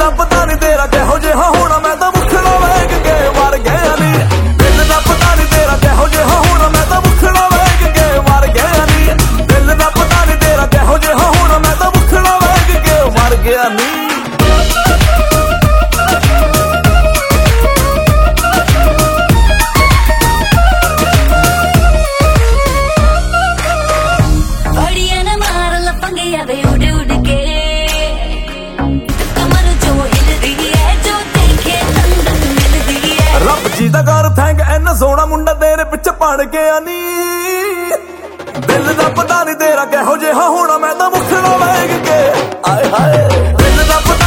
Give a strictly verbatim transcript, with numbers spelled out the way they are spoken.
ਦਾ ਪਤਾ ਨਹੀਂ ਤੇਰਾ ਕਿਹੋ ਜਿਹਾ ਹੋਣਾ, ਮੈਂ ਤਾਂ ਮੁਖੜਾ ਵੇਖ ਕੇ ਮਰ ਗਿਆ ਨੀ। ਦਿਲ ਦਾ ਪਤਾ ਨਹੀਂ ਤੇਰਾ ਕਿਹੋ ਜਿਹਾ ਹੋਣਾ, ਮੈਂ ਤਾਂ ਮੁਖੜਾ ਵੇਖ ਕੇ ਮਰ ਗਿਆ ਨੀ। ਦਿਲ ਦਾ ਪਤਾ ਨਹੀਂ ਤੇਰਾ ਕਿਹੋ ਜਿਹਾ ਹੋਣਾ, ਮੈਂ ਤਾਂ ਮੁਖੜਾ ਵੇਖ ਕੇ ਮਰ ਗਿਆ ਨੀ। ਦਾ ਕਰ ਥੈਂਕ ਐਨਾ ਸੋਹਣਾ ਮੁੰਡਾ ਤੇਰੇ ਪਿੱਛੇ ਪੜ ਗਿਆ ਨੀ। ਦਿਲ ਦਾ ਪਤਾ ਨਹੀਂ ਤੇਰਾ ਕਿਹੋ ਜਿਹਾ ਹੋਣਾ, ਮੈਂ ਤਾਂ ਮੁਖੜਾ ਵੇਖ ਕੇ ਆਏ ਹਾਏ। ਦਿਲ ਦਾ